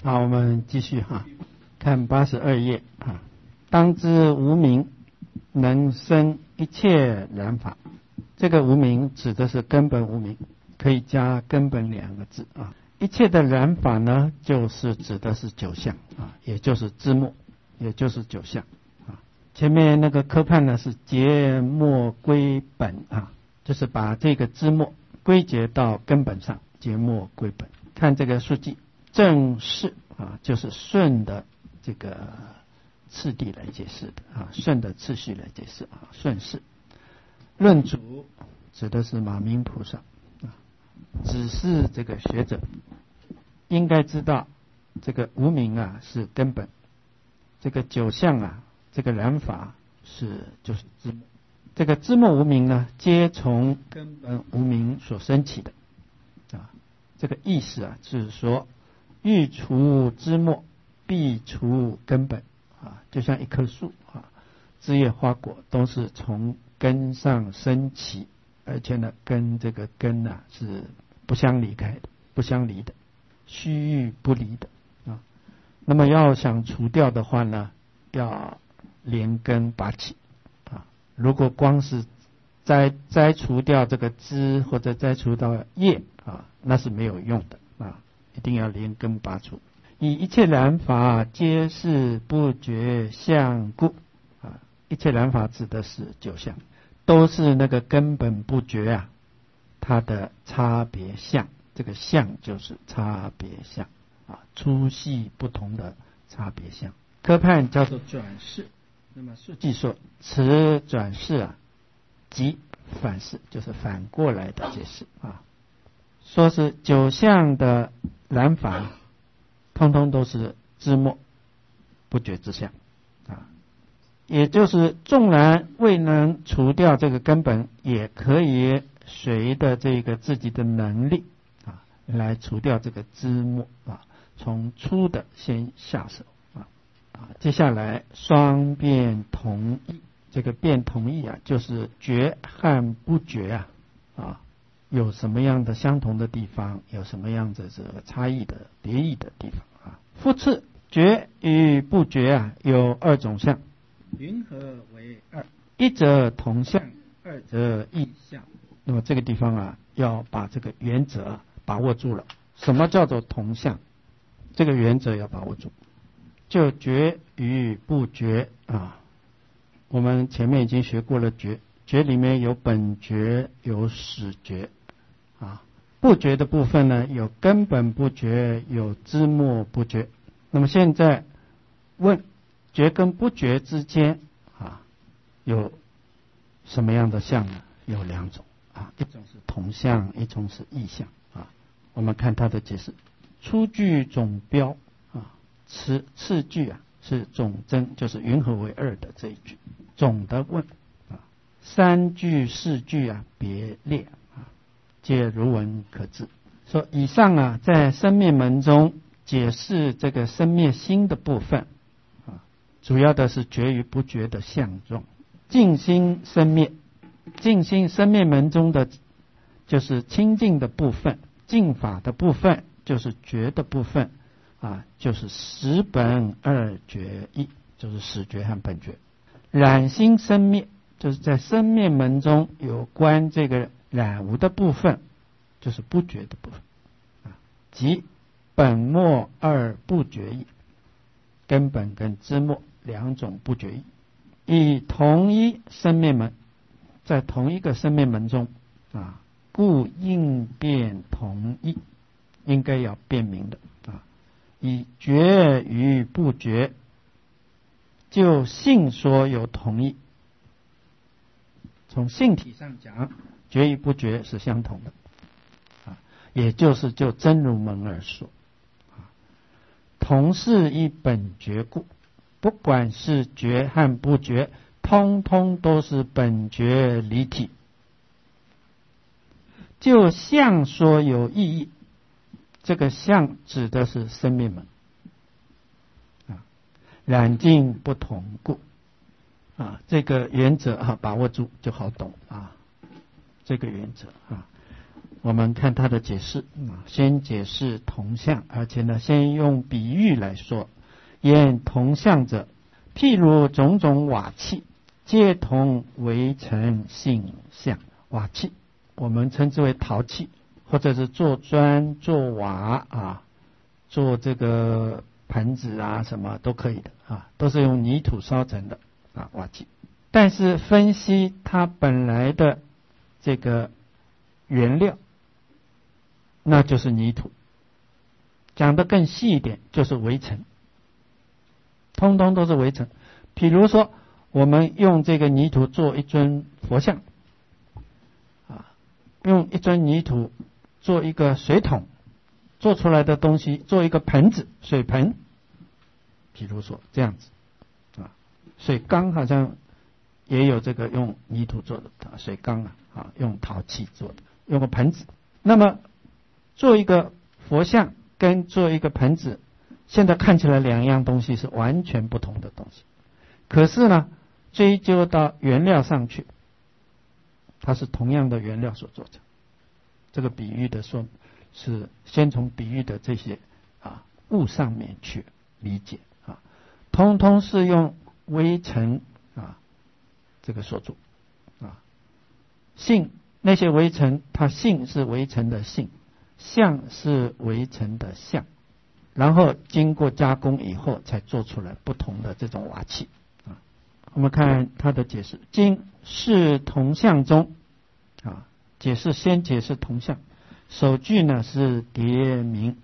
好，我们继续看82页当知无明能生一切染法。这个无明指的是根本无明，可以加根本2个字一切的染法呢，就是指的是九相也就是知末，也就是九相前面那个科判呢是结末归本就是把这个知末归结到根本上，结末归本。看这个书记正式就是顺的这个次第来解释的顺的次序来解释顺势。论主指的是马明菩萨只是这个学者应该知道，这个无明是根本，这个九相这个染法就是知末，这个知末无明呢，皆从根本无明所生起的这个意思就是说，欲除知末，必除根本就像一棵树枝叶花果都是从根上升起，而且呢，跟这个根是不相离开的，不相离的，须臾不离的那么要想除掉的话呢，要连根拔起如果光是摘除掉这个枝或者摘除到叶那是没有用的一定要连根拔除。以一切染法皆是不觉相故一切染法指的是九相，都是那个根本不觉它的差别相，这个相就是差别相粗细不同的差别相。科判叫做转世，那么书记说此转世即反世，就是反过来的解释说是九相的染法通通都是知末不觉之相也就是纵然未能除掉这个根本，也可以随着这个自己的能力来除掉这个知末从粗的先下手接下来双变同义，这个变同义就是觉和不觉有什么样的相同的地方，有什么样的这个差异的别异的地方复次觉与不觉有2种相，云何为2？一则同相，二则异相。那么这个地方要把这个原则把握住了。什么叫做同相？这个原则要把握住。就觉与不觉我们前面已经学过了觉，觉里面有本觉，有始觉不觉的部分呢，有根本不觉，有知末不觉。那么现在问觉跟不觉之间有什么样的相呢？有2种一种是同相，一种是异相我们看它的解释。初句总标次句是总真，就是云何为2的这一句总的问3句4句别列皆如文可知。说以上在生灭门中解释这个生灭心的部分主要的是觉与不觉的相状。净心生灭，净心生灭门中的就是清净的部分，净法的部分就是觉的部分就是识本2觉一，就是始觉和本觉。染心生灭，就是在生灭门中有关这个染无的部分，就是不觉的部分即本末2不觉义，根本跟知末2种不觉义。以同一生灭门，在同一个生灭门中故应变同义，应该要辨明的以觉与不觉，就性说有同义。从性体上讲，觉与不觉是相同的也就是就真如门而说同是一本觉故，不管是觉和不觉，通通都是本觉离体。就相说有意义，这个相指的是生灭门染净不同故这个原则把握住就好懂这个原则我们看他的解释先解释同相，而且呢，先用比喻来说。言同相者，譬如种种瓦器，皆同为成性相。瓦器我们称之为陶器，或者是做砖、做瓦做这个盆子什么都可以的都是用泥土烧成的瓦器。但是分析它本来的这个原料，那就是泥土。讲得更细一点，就是微尘，通通都是微尘。比如说我们用这个泥土做一尊佛像用一尊泥土做一个水桶，做出来的东西做一个盆子，水盆，比如说这样子水缸好像也有这个用泥土做的水缸用陶器做的，用个盆子。那么做一个佛像跟做一个盆子，现在看起来两样东西是完全不同的东西，可是呢追究到原料上去，它是同样的原料所做成。这个比喻的说是先从比喻的这些物上面去理解通通是用微尘这个所做性，那些微尘，它性是微尘的性，相是微尘的相，然后经过加工以后才做出来不同的这种瓦器我们看它的解释，经是同相中解释，先解释同相。首句呢是叠名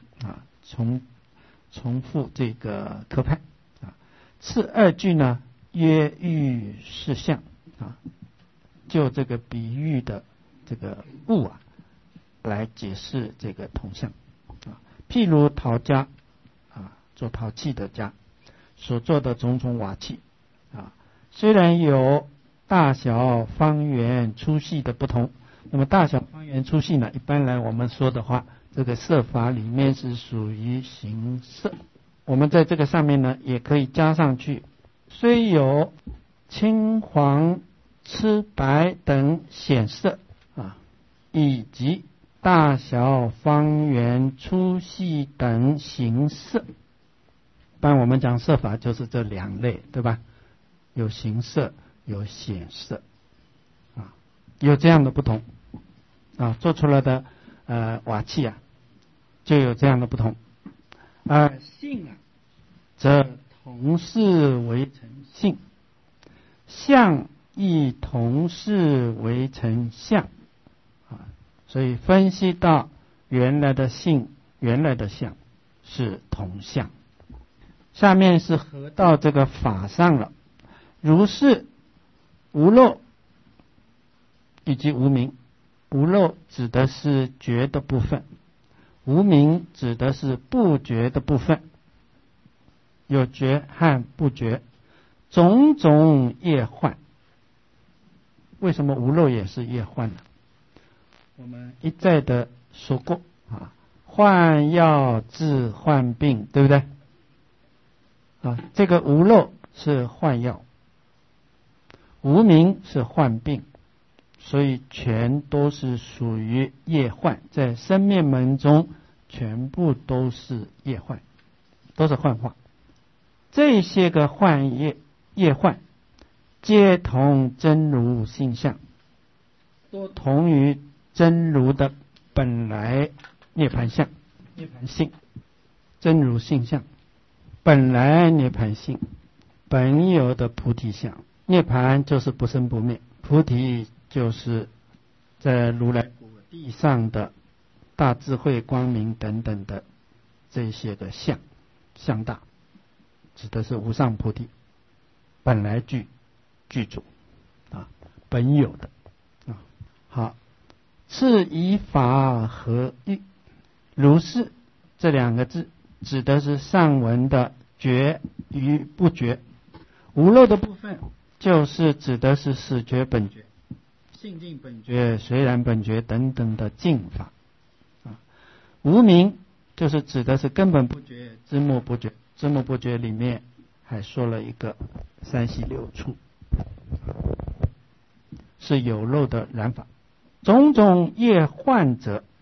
重复这个科派次二句呢曰喻是相就这个比喻的这个物来解释这个同相譬如陶家做陶器的家所做的种种瓦器虽然有大小方圆粗细的不同，那么大小方圆粗细呢，一般来我们说的话，这个色法里面是属于形色。我们在这个上面呢也可以加上去，虽有青黄赤白等显色以及大小方圆粗细等形色。一般我们讲色法就是这两类，对吧？有形色有显色有这样的不同做出来的瓦器就有这样的不同。性则同是为成性，相亦同是为成相所以分析到原来的性，原来的相是同相。下面是合到这个法上了，如是无漏以及无明。无漏指的是觉的部分，无明指的是不觉的部分，有觉和不觉，种种业幻。为什么无漏也是业幻呢？我们一再的说过患药治患病，对不对这个无漏是患药，无明是患病，所以全都是属于业幻，在生灭门中全部都是业幻，都是幻化。这些个幻业幻皆同真如性相，都同于真如的本来涅盘相、涅盘性。真如性相本来涅盘性，本有的菩提相。涅盘就是不生不灭，菩提就是在如来果地上的大智慧光明等等的这些个相大，指的是无上菩提本来具足本有的好，次以法合一，如是这两个字指的是上文的觉与不觉。无漏的部分就是指的是始觉本觉、性净本觉、随然本觉等等的净法无明就是指的是根本不觉、知末不觉。知末不觉里面还说了一个三系六处，是有漏的染法。种种业幻者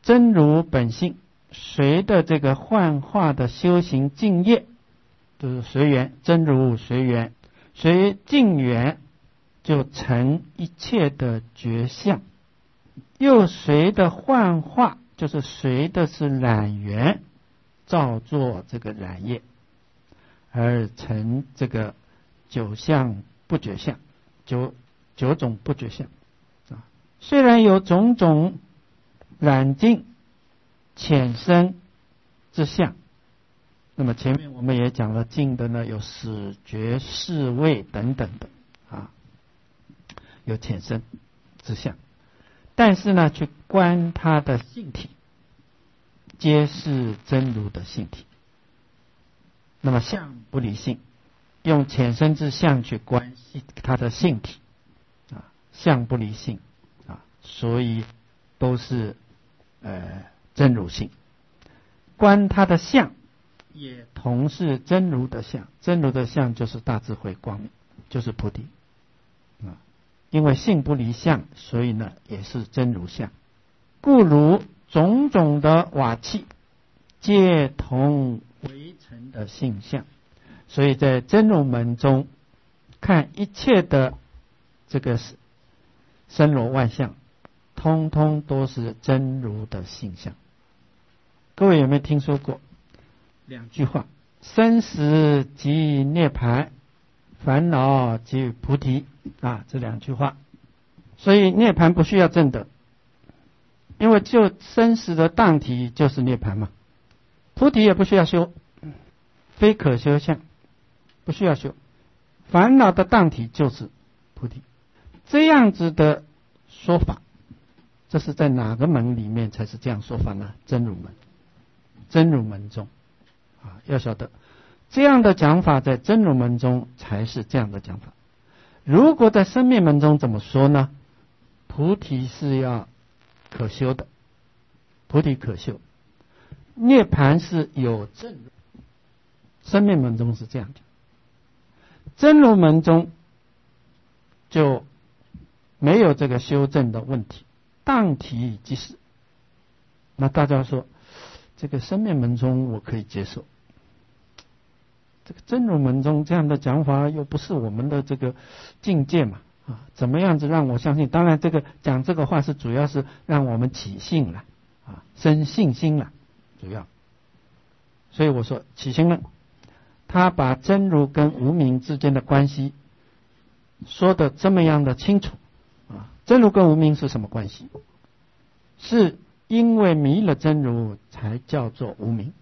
真如本性，随的这个幻化的修行境业，就是随缘，真如随缘，随境缘就成一切的觉相，又随的幻化，就是随的是染缘，造作这个染业，而成这个九相不觉相，九种不觉相啊。虽然有种种染净浅深之相，那么前面我们也讲了，净的呢有始觉识味等等的啊，有浅深之相，但是呢去观它的性体，皆是真如的性体。那么相不离性，用浅深之相去观它的性体啊，相不离性啊，所以都是真如性。观它的相也同是真如的相，真如的相就是大智慧光明，就是菩提啊。因为性不离相，所以呢也是真如相。故如种种的瓦器，皆同为成的性相。所以在真如门中看一切的这个森罗万象，通通都是真如的性相。各位有没有听说过两句话：生死即涅槃，烦恼即菩提啊，这两句话。所以涅槃不需要证得，因为就生死的当体就是涅槃嘛。菩提也不需要修，非可修相，不需要修。烦恼的当体就是菩提。这样子的说法，这是在哪个门里面才是这样说法呢？真如门，真如门中啊，要晓得这样的讲法在真如门中才是这样的讲法。如果在生灭门中怎么说呢？菩提是要可修的，菩提可修，涅槃是有证。生灭门中是这样讲，真如门中就没有这个修正的问题，当体即是。那大家说这个生灭门中我可以接受，这个真如门中这样的讲法又不是我们的这个境界嘛啊，怎么样子让我相信？当然这个讲这个话是主要是让我们起信了啊，生信心了，主要。所以我说起心论，他把真如跟无明之间的关系说的这么样的清楚啊。真如跟无明是什么关系？是因为迷了真如才叫做无明。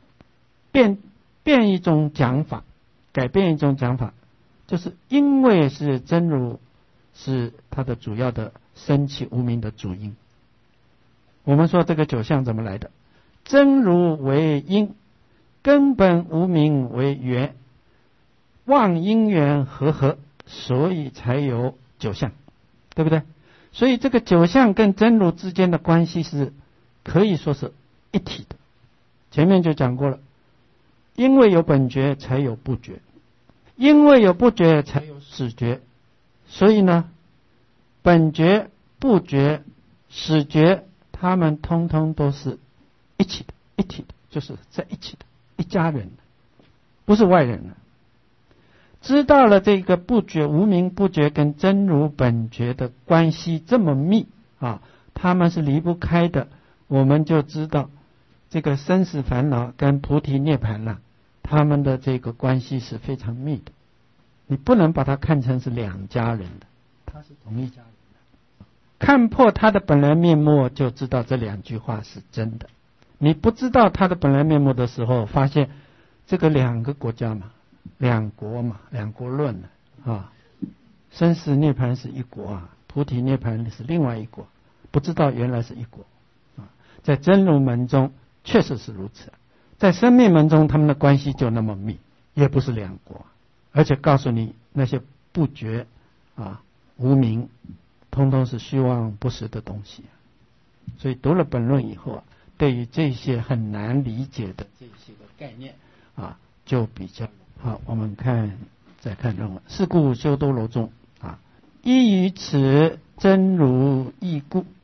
变一种讲法，改变一种讲法，就是因为是真如是它的主要的升起无明的主因。我们说这个九相怎么来的？真如为因，根本无明为缘，望因缘和，所以才有九相，对不对？所以这个九相跟真如之间的关系是可以说是一体的。前面就讲过了，因为有本觉才有不觉，因为有不觉才有始觉，所以呢，本觉、不觉、始觉，他们通通都是一起的，一体的，就是在一起的，一家人的，不是外人的。知道了这个不觉、无明不觉跟真如本觉的关系这么密啊，他们是离不开的，我们就知道这个生死烦恼跟菩提涅槃了，他们的这个关系是非常密的。你不能把它看成是两家人的，它是同一家人的。看破它的本来面目，就知道这两句话是真的。你不知道它的本来面目的时候，发现这个两个国家嘛，两国嘛，两国论啊，生死涅槃是一国啊，菩提涅槃是另外一国，不知道原来是一国啊。在真如门中确实是如此，在生灭门中他们的关系就那么密，也不是两国，而且告诉你那些不觉啊、无明，通通是虚妄不实的东西。所以读了本论以后啊，对于这些很难理解的这些个概念啊，就比较好。我们再看论文。是故修多罗中啊，依于此真如义故，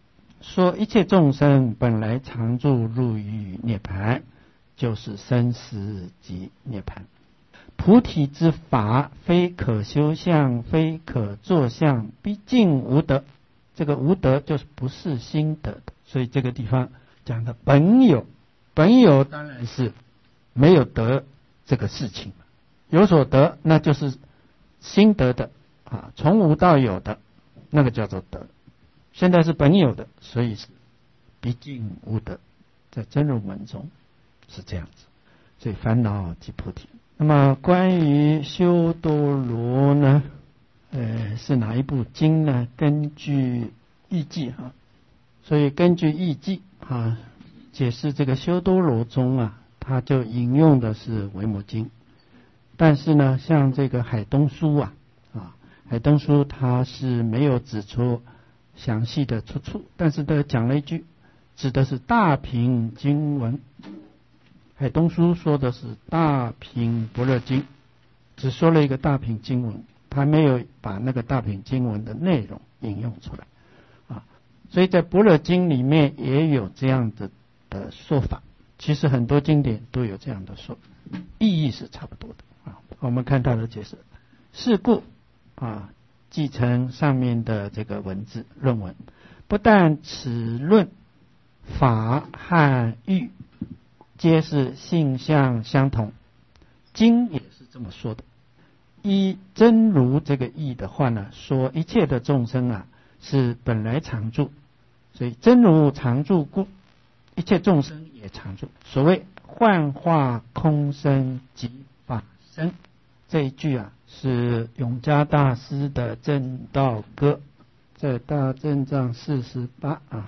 说一切众生本来常住入于涅盘，就是生死即涅盘。菩提之法，非可修相，非可作相，毕竟无德。这个无德就是不是心得的，所以这个地方讲的本有，本有当然是没有得这个事情，有所得那就是心得的啊，从无到有的那个叫做德。现在是本有的，所以是毕竟无德，在真如门中是这样子，所以烦恼即菩提。那么关于修多罗呢，是哪一部经呢？根据义记啊，所以根据义记啊，解释这个修多罗中啊，他就引用的是维摩经。但是呢，像这个海东书啊，海东书它是没有指出详细的出处，但是他讲了一句，指的是大品经文。海东书说的是大品般若经，只说了一个大品经文，他没有把那个大品经文的内容引用出来啊。所以在般若经里面也有这样的说法，其实很多经典都有这样的说，意义是差不多的啊。我们看他的解释，是故啊，继承上面的这个文字论文，不但此论法和欲皆是性相相同，经也是这么说的。依真如这个义的话呢，说一切的众生啊是本来常住，所以真如常住故，一切众生也常住。所谓幻化空生即法身，这一句啊是永嘉大师的正道歌，在大正藏48啊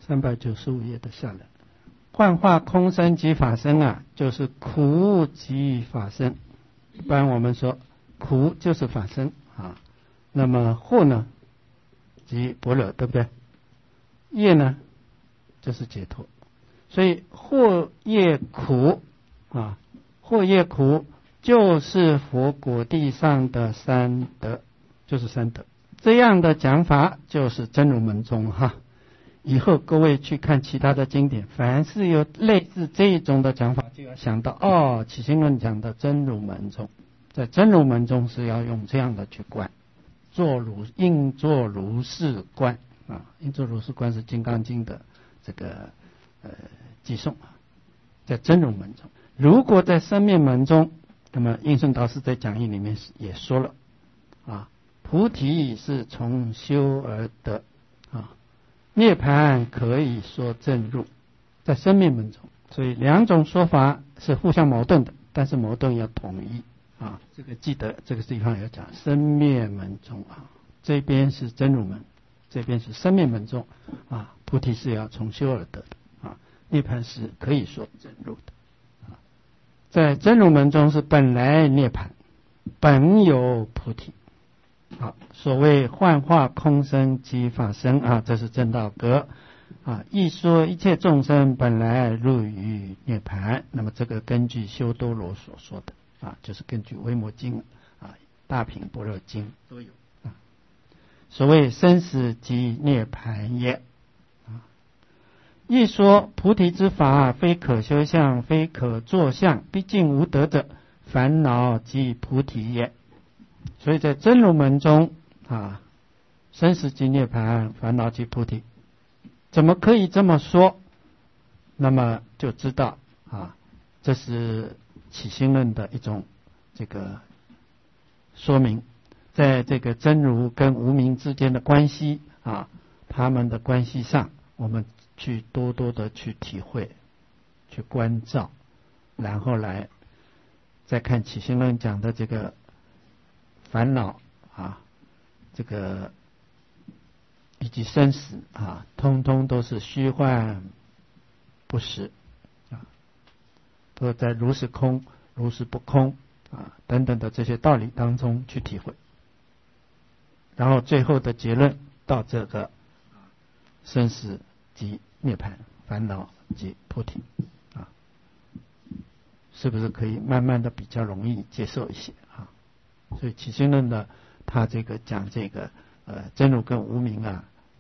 395页的下来。幻化空生即法身啊，就是苦即法身。一般我们说苦就是法身啊，那么惑呢即般若，对不对？业呢就是解脱。所以惑业苦啊，惑业苦就是佛果地上的三德，就是三德。这样的讲法就是真如门中哈。以后各位去看其他的经典，凡是有类似这种的讲法，就要想到起心论讲的真如门中，在真如门中是要用这样的去观，应作如是观啊，应作如是观是《金刚经》的这个寄颂啊，在真如门中。如果在生灭门中，那么应顺导师在讲义里面也说了啊，菩提是从修而得啊。涅槃可以说正入，在生灭门中，所以两种说法是互相矛盾的，但是矛盾要统一啊。这个记得这个地方要讲生灭门中啊，这边是真如门，这边是生灭门中啊。菩提是要从修而得的啊，涅槃是可以说正入的啊。在真如门中是本来涅槃，本有菩提。好，所谓幻化空生即法身啊，这是正道格啊。一说一切众生本来入于涅盘，那么这个根据修多罗所说的啊，就是根据维摩经啊、大品般若经都有啊。所谓生死即涅盘也啊。一说菩提之法，非可修相，非可作相，毕竟无德者，烦恼即菩提也。所以在真如门中啊，生死即涅槃，烦恼即菩提，怎么可以这么说？那么就知道啊，这是起心论的一种这个说明，在这个真如跟无明之间的关系啊，他们的关系上，我们去多多的去体会，去关照，然后来再看起心论讲的这个烦恼啊，这个以及生死啊，通通都是虚幻不实啊，都在如是空、如是不空啊等等的这些道理当中去体会，然后最后的结论到这个生死即涅槃，烦恼即菩提啊，是不是可以慢慢的比较容易接受一些啊？所以起心论的他这个讲这个真如跟无明啊，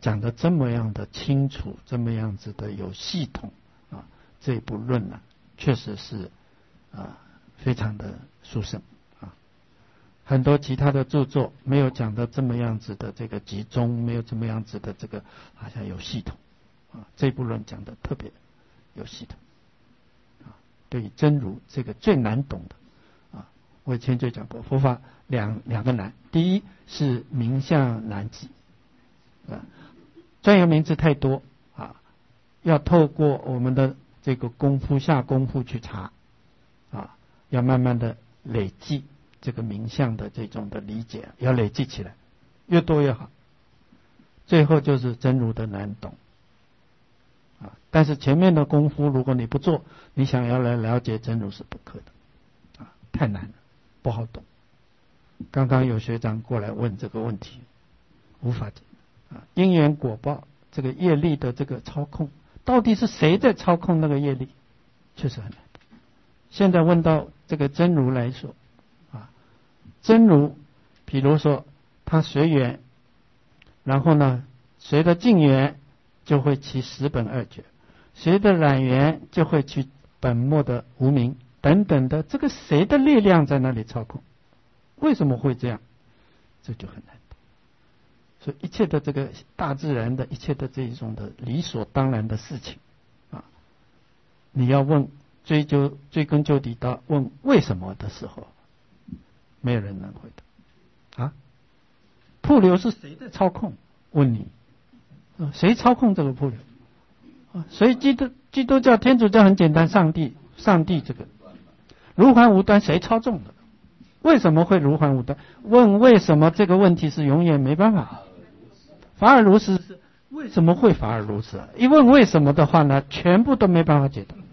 讲得这么样的清楚，这么样子的有系统啊，这部论呢，确实是非常的殊胜啊。很多其他的著作没有讲的这么样子的这个集中，没有这么样子的这个好像有系统啊。这部论讲的特别有系统啊，对于真如这个最难懂的啊，我以前就讲过，佛法两个难，第一是名相难记啊，专有名词太多啊，要透过我们的这个下功夫去查啊，要慢慢的累积这个名相的这种的理解，要累积起来，越多越好。最后就是真如的难懂啊，但是前面的功夫如果你不做，你想要来了解真如是不可的啊，太难了，不好懂。刚刚有学长过来问这个问题，无法解啊，因缘果报这个业力的这个操控，到底是谁在操控那个业力，确实很难。现在问到这个真如来说啊，真如比如说它随缘，然后呢随着境缘就会起十本二觉，随着染缘就会起本末的无明等等的，这个谁的力量在那里操控？为什么会这样？这就很难。所以一切的这个大自然的一切的这一种的理所当然的事情啊，你要问追根究底到问为什么的时候，没有人能回答啊。瀑流是谁在操控？问你谁操控这个瀑流啊？所以基督教天主教很简单，上帝这个如幻无端，谁操纵的？为什么会如幻无端？问为什么这个问题是永远没办法。法尔如是为什么会法尔如是？一问为什么的话呢，全部都没办法解答，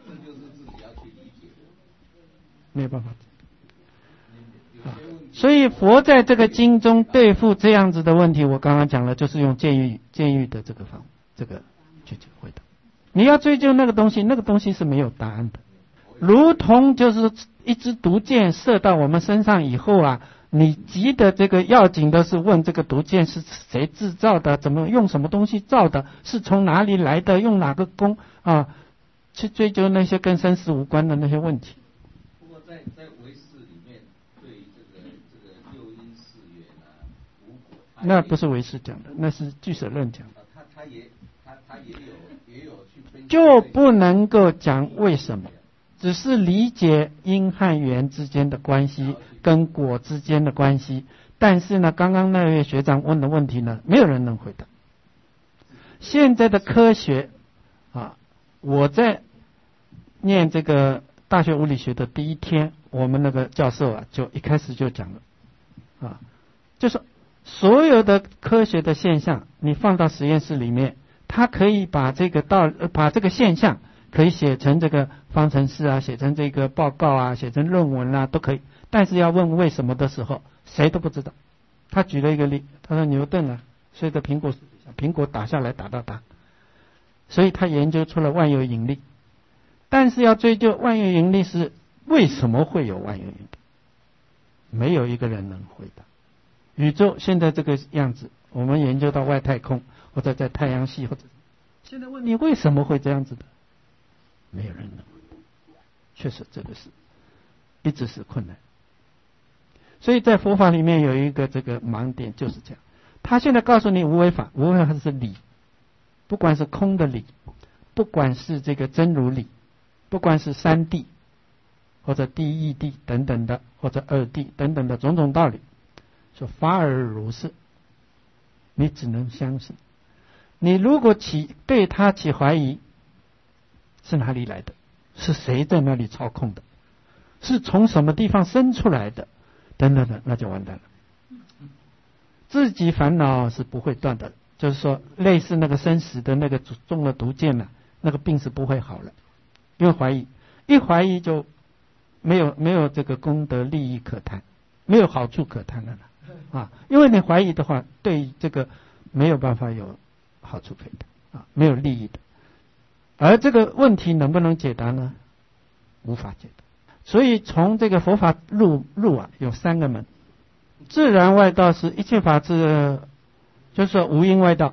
没有办法解答啊。所以佛在这个经中对付这样子的问题，我刚刚讲了，就是用戒欲的这个去回答。你要追究那个东西，那个东西是没有答案的。如同就是一支毒箭射到我们身上以后啊，你急的这个要紧的是问这个毒箭是谁制造的，怎么用什么东西造的，是从哪里来的，用哪个弓啊，去追究那些跟生死无关的那些问题。 不过在唯识里面，对于这个六因四缘啊、无果， 那不是唯识讲的，那是俱舍论讲的。 他也有去分析， 就不能够讲为什么。只是理解因和缘之间的关系跟果之间的关系，但是呢，刚刚那位学长问的问题呢，没有人能回答。现在的科学啊，我在念这个大学物理学的第一天，我们那个教授啊，就一开始就讲了啊，就是所有的科学的现象，你放到实验室里面，它可以把这个现象可以写成这个方程式啊，写成这个报告啊，写成论文啊，都可以。但是要问为什么的时候，谁都不知道。他举了一个例，他说牛顿啊，随着苹果树底下，苹果打下来打到他，所以他研究出了万有引力。但是要追究万有引力是为什么会有万有引力，没有一个人能回答。宇宙现在这个样子，我们研究到外太空，或者在太阳系，或者现在问你为什么会这样子的，没有人能回答。确实这个是一直是困难。所以在佛法里面有一个这个盲点，就是这样。他现在告诉你无为法，无为法是理，不管是空的理，不管是这个真如理，不管是三谛或者第一谛等等的，或者二谛等等的种种道理，说法尔如是，你只能相信。你如果对他起怀疑，是哪里来的？是谁在那里操控的？是从什么地方生出来的？等等的，那就完蛋了。自己烦恼是不会断的，就是说类似那个生死的那个中了毒箭了，那个病是不会好了，因为怀疑，一怀疑就没有这个功德利益可谈，没有好处可谈了啊！因为你怀疑的话，对这个没有办法有好处可以谈啊，没有利益的。而这个问题能不能解答呢？无法解答。所以从这个佛法路啊，有三个门。自然外道是一切法治，就是说无因外道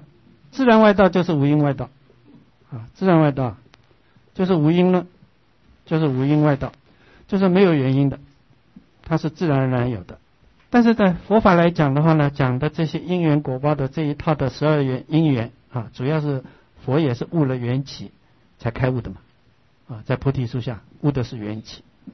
自然外道就是无因外道啊，自然外道就是无因论，就是无因外道，就是没有原因的，它是自然而然有的。但是在佛法来讲的话呢，讲的这些因缘果报的这一套的12缘因缘啊，主要是佛也是悟了缘起才开悟的嘛啊，在菩提树下悟的是缘起。